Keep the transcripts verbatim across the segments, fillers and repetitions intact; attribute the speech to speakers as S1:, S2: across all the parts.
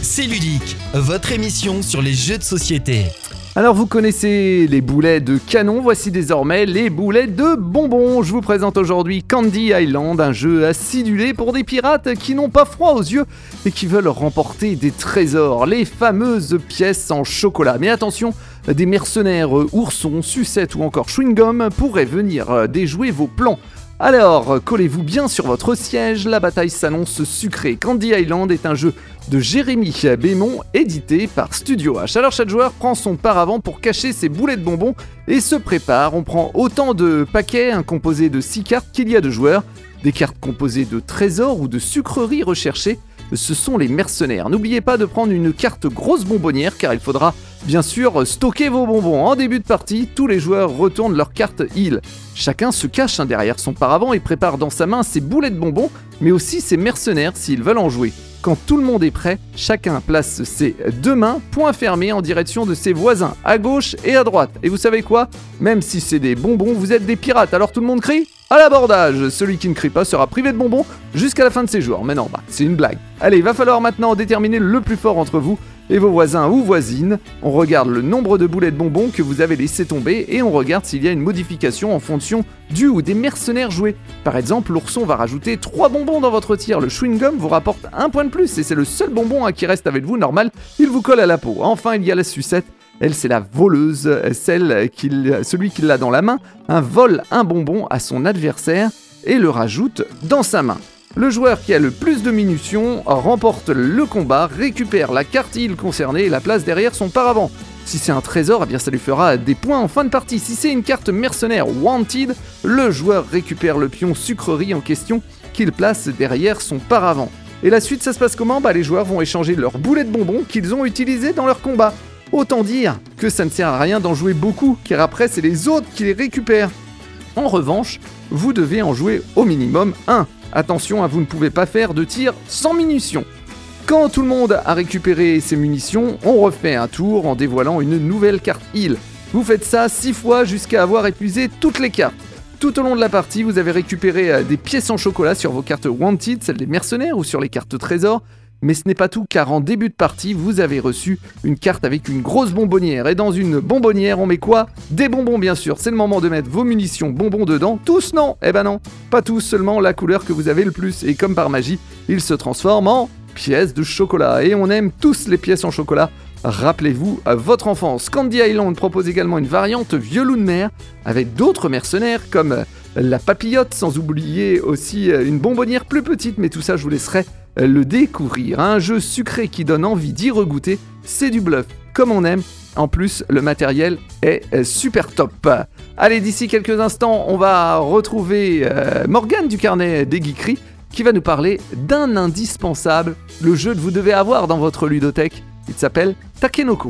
S1: C'est ludique, votre émission sur les jeux de société.
S2: Alors vous connaissez les boulets de canon, voici désormais les boulets de bonbons. Je vous présente aujourd'hui Candy Island, un jeu acidulé pour des pirates qui n'ont pas froid aux yeux et qui veulent remporter des trésors, les fameuses pièces en chocolat. Mais attention, des mercenaires oursons, sucettes ou encore chewing-gum pourraient venir déjouer vos plans. Alors, collez-vous bien sur votre siège, la bataille s'annonce sucrée. Candy Island est un jeu de Jérémy Bémont, édité par Studio H. Alors chaque joueur prend son paravent pour cacher ses boulets de bonbons et se prépare. On prend autant de paquets, un composé de six cartes qu'il y a de joueurs. Des cartes composées de trésors ou de sucreries recherchées. Ce sont les mercenaires. N'oubliez pas de prendre une carte grosse bonbonnière car il faudra bien sûr stocker vos bonbons. En début de partie, tous les joueurs retournent leur carte heal. Chacun se cache derrière son paravent et prépare dans sa main ses boulets de bonbons, mais aussi ses mercenaires s'ils veulent en jouer. Quand tout le monde est prêt, chacun place ses deux mains, poings fermés en direction de ses voisins, à gauche et à droite. Et vous savez quoi ? Même si c'est des bonbons, vous êtes des pirates, alors tout le monde crie ? À l'abordage! Celui qui ne crie pas sera privé de bonbons jusqu'à la fin de ses jours. Mais non, bah, c'est une blague. Allez, il va falloir maintenant déterminer le plus fort entre vous et vos voisins ou voisines. On regarde le nombre de boulets de bonbons que vous avez laissé tomber et on regarde s'il y a une modification en fonction du ou des mercenaires joués. Par exemple, l'ourson va rajouter trois bonbons dans votre tir. Le chewing-gum vous rapporte un point de plus et c'est le seul bonbon qui reste avec vous. Normal, il vous colle à la peau. Enfin, il y a la sucette. Elle, c'est la voleuse, celle qui, celui qui l'a dans la main, un vole un bonbon à son adversaire et le rajoute dans sa main. Le joueur qui a le plus de munitions remporte le combat, récupère la carte heal concernée et la place derrière son paravent. Si c'est un trésor, eh bien ça lui fera des points en fin de partie. Si c'est une carte mercenaire Wanted, le joueur récupère le pion sucrerie en question qu'il place derrière son paravent. Et la suite, ça se passe comment ? Bah, les joueurs vont échanger leurs boulets de bonbons qu'ils ont utilisés dans leur combat. Autant dire que ça ne sert à rien d'en jouer beaucoup, car après c'est les autres qui les récupèrent. En revanche, vous devez en jouer au minimum un. Attention, hein, vous ne pouvez pas faire de tir sans munitions. Quand tout le monde a récupéré ses munitions, on refait un tour en dévoilant une nouvelle carte heal. Vous faites ça six fois jusqu'à avoir épuisé toutes les cartes. Tout au long de la partie, vous avez récupéré des pièces en chocolat sur vos cartes Wanted, celles des mercenaires ou sur les cartes trésors. Mais ce n'est pas tout, car en début de partie, vous avez reçu une carte avec une grosse bonbonnière. Et dans une bonbonnière, on met quoi ? Des bonbons, bien sûr. C'est le moment de mettre vos munitions bonbons dedans. Tous, non ? Eh ben non, pas tous, seulement la couleur que vous avez le plus. Et comme par magie, ils se transforment en pièces de chocolat. Et on aime tous les pièces en chocolat. Rappelez-vous à votre enfance. Candy Island propose également une variante vieux loup de mer avec d'autres mercenaires comme la papillote, sans oublier aussi une bonbonnière plus petite. Mais tout ça, je vous laisserai le découvrir. Un jeu sucré qui donne envie d'y regoûter, c'est du bluff, comme on aime. En plus, le matériel est super top. Allez, d'ici quelques instants, on va retrouver euh, Morgane du carnet des geekeries qui va nous parler d'un indispensable, le jeu que vous devez avoir dans votre ludothèque. Il s'appelle Takenoko.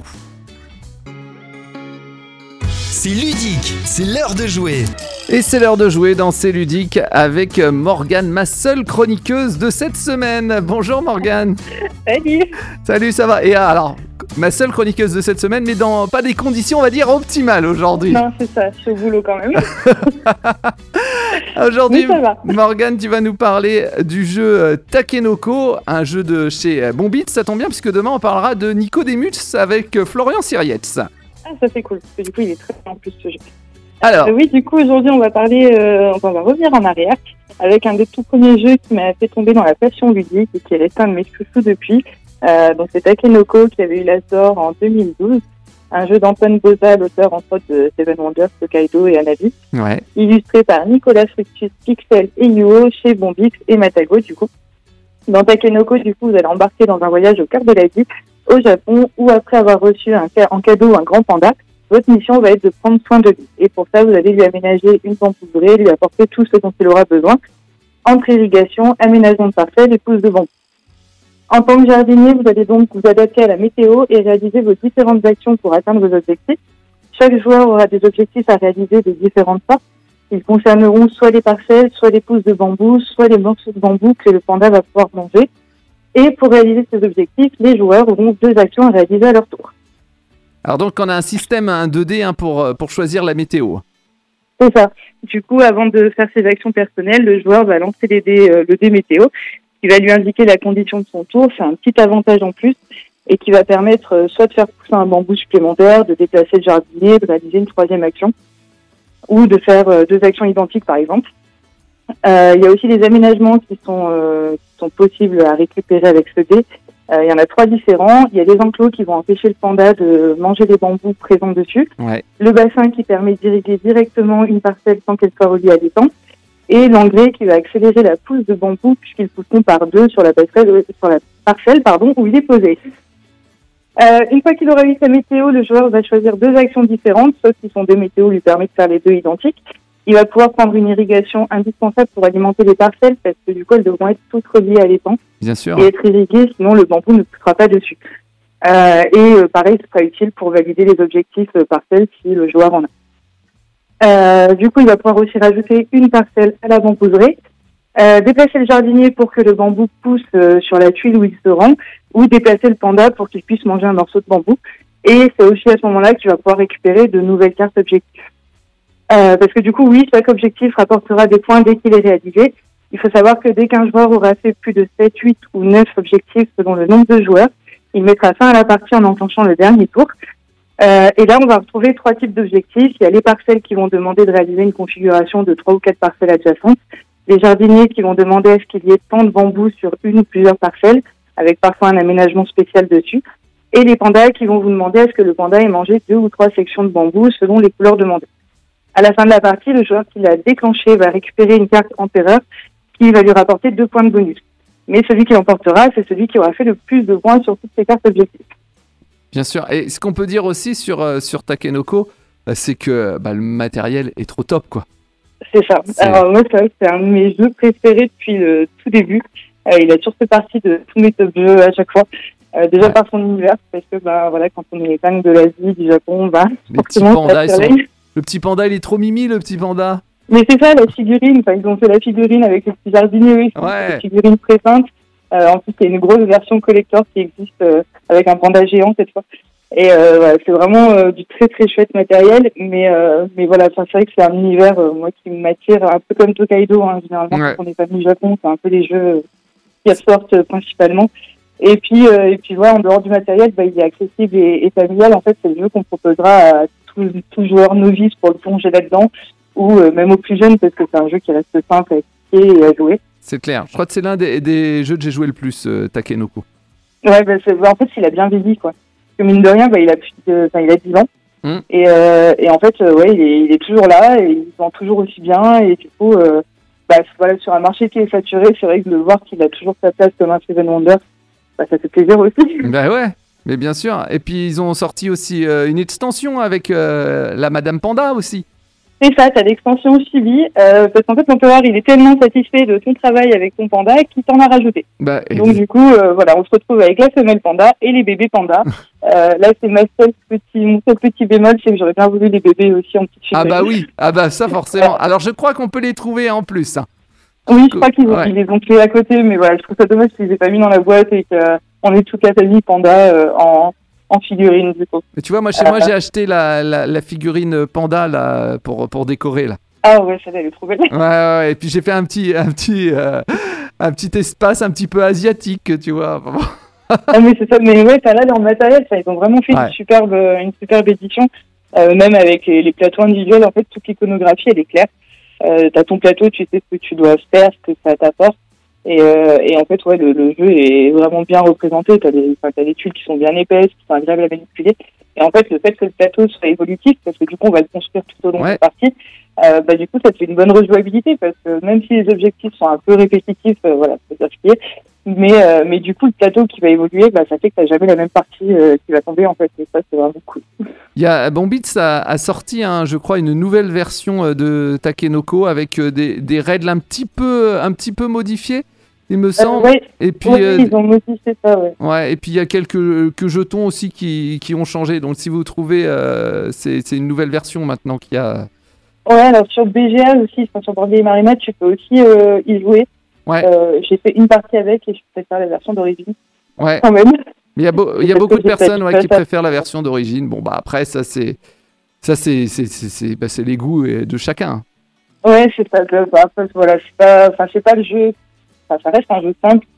S1: C'est ludique, c'est l'heure de jouer.
S2: Et c'est l'heure de jouer dans C'est ludique avec Morgane, ma seule chroniqueuse de cette semaine. Bonjour Morgane.
S3: Salut.
S2: Salut, ça va ? Et alors, ma seule chroniqueuse de cette semaine, mais dans pas des conditions, on va dire, optimales aujourd'hui.
S3: Non, c'est ça, je suis au boulot quand même.
S2: Aujourd'hui, Morgane, tu vas nous parler du jeu Takenoko, un jeu de chez Bombit. Ça tombe bien, puisque demain, on parlera de Nicodemus avec Florian Sirietz.
S3: Ah, ça c'est cool, parce que du coup, il est très bien en plus ce jeu.
S2: Alors,
S3: euh, oui, du coup, aujourd'hui, on va parler, euh, on va revenir en arrière avec un des tout premiers jeux qui m'a fait tomber dans la passion ludique et qui est resté un de mes chouchous depuis. Euh, donc, c'est Takenoko qui avait eu l'As d'or en deux mille douze. Un jeu d'Antoine Boza, l'auteur entre autres de Seven Wonders, Tokaido et Anabi.
S2: Ouais.
S3: Illustré par Nicolas Fructus, Pixel et Yuo chez Bombix et Matago, du coup. Dans Takenoko, du coup, vous allez embarquer dans un voyage au cœur de l'Asie, au Japon, où après avoir reçu un ca- en cadeau un grand panda, votre mission va être de prendre soin de lui. Et pour ça, vous allez lui aménager une bambouserie, lui apporter tout ce dont il aura besoin. Entre irrigation, aménagement de parcelles et pousses de bambou. En tant que jardinier, vous allez donc vous adapter à la météo et réaliser vos différentes actions pour atteindre vos objectifs. Chaque joueur aura des objectifs à réaliser de différentes sortes. Ils concerneront soit les parcelles, soit les pousses de bambou, soit les morceaux de bambou que le panda va pouvoir manger. Et pour réaliser ces objectifs, les joueurs auront deux actions à réaliser à leur tour.
S2: Alors donc, on a un système, un deux D hein, pour, pour choisir la météo.
S3: C'est ça. Du coup, avant de faire ses actions personnelles, le joueur va lancer les dés, euh, le dé météo, qui va lui indiquer la condition de son tour. C'est un petit avantage en plus et qui va permettre euh, soit de faire pousser un bambou supplémentaire, de déplacer le jardinier, de réaliser une troisième action ou de faire euh, deux actions identiques par exemple. Euh, il y a aussi des aménagements qui sont, euh, qui sont possibles à récupérer avec ce dé. Euh, il y en a trois différents. Il y a des enclos qui vont empêcher le panda de manger les bambous présents dessus.
S2: Ouais.
S3: Le bassin qui permet d'irriguer directement une parcelle sans qu'elle soit reliée à l'étang. Et l'engrais qui va accélérer la pousse de bambou puisqu'ils pousseront par deux sur la parcelle, sur la parcelle pardon, où il est posé. Euh, une fois qu'il aura eu sa météo, le joueur va choisir deux actions différentes, sauf si son dé météo lui permet de faire les deux identiques. Il va pouvoir prendre une irrigation indispensable pour alimenter les parcelles parce que du coup, elles devront être toutes reliées à l'étang.
S2: Bien sûr.
S3: Et être irriguées, sinon le bambou ne poussera pas dessus. Euh, et euh, pareil, ce sera utile pour valider les objectifs euh, parcelles si le joueur en a. Euh, du coup, il va pouvoir aussi rajouter une parcelle à la bambouserie, euh, déplacer le jardinier pour que le bambou pousse euh, sur la tuile où il se rend, ou déplacer le panda pour qu'il puisse manger un morceau de bambou. Et c'est aussi à ce moment-là que tu vas pouvoir récupérer de nouvelles cartes objectifs. Euh, parce que du coup, oui, chaque objectif rapportera des points dès qu'il est réalisé. Il faut savoir que dès qu'un joueur aura fait plus de sept, huit ou neuf objectifs selon le nombre de joueurs, il mettra fin à la partie en enclenchant le dernier tour. Euh, et là, on va retrouver trois types d'objectifs. Il y a les parcelles qui vont demander de réaliser une configuration de trois ou quatre parcelles adjacentes. Les jardiniers qui vont demander à ce qu'il y ait tant de bambous sur une ou plusieurs parcelles, avec parfois un aménagement spécial dessus. Et les pandas qui vont vous demander à ce que le panda ait mangé deux ou trois sections de bambou selon les couleurs demandées. À la fin de la partie, le joueur qui l'a déclenché va récupérer une carte empereur qui va lui rapporter deux points de bonus. Mais celui qui l'emportera, c'est celui qui aura fait le plus de points sur toutes ces cartes objectifs.
S2: Bien sûr. Et ce qu'on peut dire aussi sur, euh, sur Takenoko, euh, c'est que bah, le matériel est trop top, quoi.
S3: C'est ça.
S2: C'est...
S3: Alors moi, c'est vrai que c'est un de mes jeux préférés depuis le tout début. Euh, il a toujours fait partie de tous mes top jeux à chaque fois. Euh, déjà ouais. par son univers, parce que bah, voilà, quand on est fan de l'Asie, du Japon, bah,
S2: les petits pandas, sont... le petit panda, il est trop mimi, le petit panda.
S3: Mais c'est ça, la figurine. Enfin, ils ont fait la figurine avec le petit jardinier, oui.
S2: Ouais.
S3: La figurine très simple. Euh, en plus, il y a une grosse version collector qui existe euh, avec un panda géant cette fois. Et euh, voilà, c'est vraiment euh, du très très chouette matériel. Mais euh, mais voilà, c'est vrai que c'est un univers euh, moi qui m'attire un peu comme Tokaido. Hein, généralement, ouais. Quand on est pas venu au Japon, c'est un peu les jeux qui ressortent euh, principalement. Et puis euh, et puis voilà, en dehors du matériel, bah, il est accessible et, et familial. En fait, c'est le jeu qu'on proposera à tout, tout joueur novice pour le plonger là-dedans, ou euh, même aux plus jeunes, parce que c'est un jeu qui reste simple à expliquer et à jouer.
S2: C'est clair. Je crois que c'est l'un des, des jeux que j'ai joué le plus, euh, Takenoko.
S3: Ouais, bah, c'est, bah, en fait, il a bien vieilli, quoi. Parce que mine de rien, bah, il a plus de, enfin, il a dix ans. Mm. Et, euh, et en fait, euh, ouais, il est, il est toujours là et il vend toujours aussi bien. Et du coup, euh, bah, voilà, sur un marché qui est saturé, c'est vrai que de voir qu'il a toujours sa place comme un Seven Wonders, bah, ça fait plaisir aussi.
S2: Bah ouais, mais bien sûr. Et puis, ils ont sorti aussi euh, une extension avec euh, la Madame Panda aussi.
S3: C'est ça, t'as l'extension Chibi, euh, parce qu'en fait, l'empereur, il est tellement satisfait de ton travail avec ton panda qu'il t'en a rajouté. Bah, Donc, du coup, euh, voilà, on se retrouve avec la femelle panda et les bébés pandas. euh, là, c'est ma seule petit, mon seul petit bémol, c'est que j'aurais bien voulu les bébés aussi en petite figurine.
S2: Ah bah oui, ah bah ça forcément. Alors, je crois qu'on peut les trouver en plus. Hein.
S3: Oui, je crois qu'ils ont, ouais. ils les ont créés à côté, mais voilà, je trouve ça dommage qu'ils les aient pas mis dans la boîte et qu'on ait toute la famille panda euh, en... en figurine du coup.
S2: Mais tu vois, moi chez euh, moi j'ai acheté la, la, la figurine panda là, pour, pour décorer là.
S3: Ah ouais, ça elle est trop belle.
S2: Ouais, ouais, et puis j'ai fait un petit, un petit, euh, un petit espace un petit peu asiatique, tu vois.
S3: Ah mais c'est ça, mais ouais, ça là dans le matériel, ça, ils ont vraiment fait ouais. une superbe, une superbe édition, euh, même avec les, les plateaux individuels, en fait toute l'iconographie elle est claire. Euh, t'as ton plateau, tu sais ce que tu dois faire, ce que ça t'apporte. Et, euh, et en fait, ouais, le, le jeu est vraiment bien représenté. T'as des, enfin, t'as des tuiles qui sont bien épaisses, qui sont agréables à manipuler. Et en fait, le fait que le plateau soit évolutif, parce que du coup, on va le construire tout au long ouais. de la partie, euh, bah, du coup, ça te fait une bonne rejouabilité, parce que même si les objectifs sont un peu répétitifs, euh, voilà, c'est dire mais, euh, mais du coup, le plateau qui va évoluer, bah, ça fait que t'as jamais la même partie euh, qui va tomber, en fait. Et ça, c'est vraiment cool.
S2: Il y a, Bombits a, a sorti, hein, je crois, une nouvelle version de Takenoko avec euh, des, des règles un petit peu, un petit peu modifiées. Il me semble.
S3: Euh, ouais.
S2: Et puis,
S3: oui,
S2: euh,
S3: ils ont modifié ça, ouais.
S2: Ouais, et puis il y a quelques, quelques jetons aussi qui, qui ont changé. Donc si vous trouvez, euh, c'est, c'est une nouvelle version maintenant qu'il y a.
S3: Ouais, alors sur B G A aussi, sur Board Game Arena, tu peux aussi euh, y jouer.
S2: Ouais.
S3: Euh, j'ai fait une partie avec et je préfère la version d'origine.
S2: Ouais.
S3: Quand même.
S2: Il y a, beau, il y a beaucoup de personnes ouais, qui préfèrent la version d'origine. Bon, bah après, ça c'est, ça, c'est, c'est, c'est, c'est, bah, c'est les goûts de chacun.
S3: Ouais, c'est pas. Bah, après, voilà, c'est pas, enfin, c'est pas le jeu. Enfin, ça reste un jeu simple,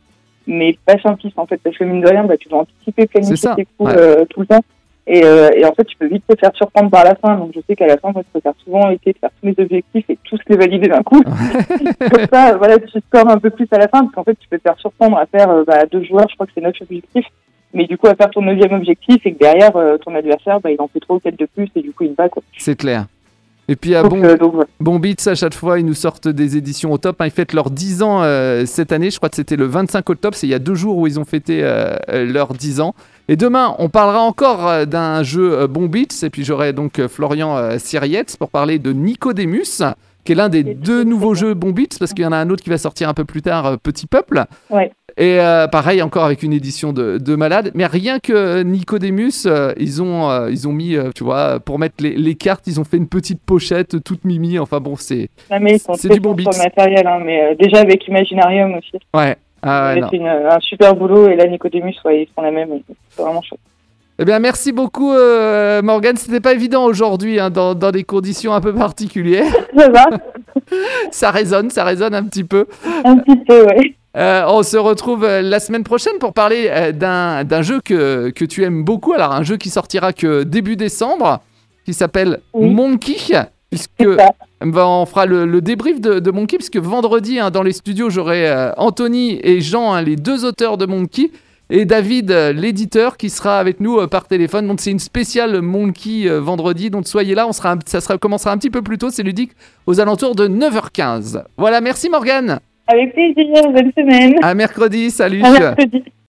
S3: mais pas simpliste en fait, parce que mine de rien, bah, tu dois anticiper, planifier
S2: C'est ça,
S3: tes coups
S2: ouais.
S3: euh, tout le temps. Et, euh, et en fait, tu peux vite te faire surprendre par la fin. Donc, je sais qu'à la fin, moi, je préfère souvent essayer de faire tous mes objectifs et tous les valider d'un coup. Comme ça, euh, voilà, tu scores un peu plus à la fin, parce qu'en fait, tu peux te faire surprendre à faire euh, bah, deux joueurs, je crois que c'est neuf objectifs. Mais du coup, à faire ton neuvième objectif et que derrière, euh, ton adversaire, bah, il en fait trois ou quatre de plus et du coup, il bat, quoi.
S2: C'est clair. Et puis à
S3: Donc,
S2: bon,
S3: euh, donc, voilà.
S2: bon Beats, à chaque fois, ils nous sortent des éditions au top. Hein. Ils fêtent leurs dix ans euh, cette année. Je crois que c'était le vingt-cinq octobre. C'est il y a deux jours où ils ont fêté euh, leurs dix ans. Et demain, on parlera encore euh, d'un jeu euh, Bon Beats. Et puis j'aurai donc euh, Florian euh, Sirietz pour parler de Nicodemus, qui est l'un des
S3: C'est
S2: deux
S3: très,
S2: nouveaux
S3: très bien.
S2: jeux Bon Beats, parce qu'il y en a un autre qui va sortir un peu plus tard, euh, Petit Peuple.
S3: Ouais.
S2: Et euh, pareil, encore avec une édition de, de malade. Mais rien que Nicodemus, euh, ils, ont, euh, ils ont mis, euh, tu vois, pour mettre les, les cartes, ils ont fait une petite pochette toute mimi. Enfin bon, c'est,
S3: Non, mais ils sont
S2: c'est
S3: très
S2: du Bon
S3: forts
S2: Beats.
S3: sur le matériel, hein, mais euh, déjà avec Imaginarium aussi.
S2: Ouais. Ah, ouais,
S3: Ils
S2: non.
S3: ont fait une- un super boulot et là, Nicodemus, ouais, ils font la même. et C'est vraiment chouette.
S2: Eh bien, merci beaucoup, euh, Morgane. C'était pas évident aujourd'hui, hein, dans, dans des conditions un peu particulières.
S3: Ça va,
S2: Ça résonne, ça résonne un petit peu.
S3: un petit peu, ouais.
S2: Euh, on se retrouve euh, la semaine prochaine pour parler euh, d'un, d'un jeu que, que tu aimes beaucoup. Alors, un jeu qui sortira que début décembre, qui s'appelle
S3: Oui.
S2: Monkey, puisque
S3: C'est ça.
S2: ben, on fera le, le débrief de, de Monkey, puisque vendredi, hein, dans les studios, j'aurai euh, Anthony et Jean, hein, les deux auteurs de Monkey, et David, euh, l'éditeur, qui sera avec nous euh, par téléphone. Donc, c'est une spéciale Monkey euh, vendredi. Donc, soyez là. On sera, un- ça sera, commencera un petit peu plus tôt, c'est ludique, aux alentours de neuf heures quinze. Voilà, merci Morgane.
S3: Avec plaisir, bonne semaine.
S2: À mercredi, salut.
S3: À mercredi.